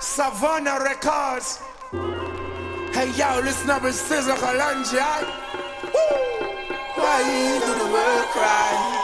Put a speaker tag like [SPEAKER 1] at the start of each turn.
[SPEAKER 1] Savannah Records. Hey yo, listen up, it's Sizzle Kalonji. Why you do the world cry?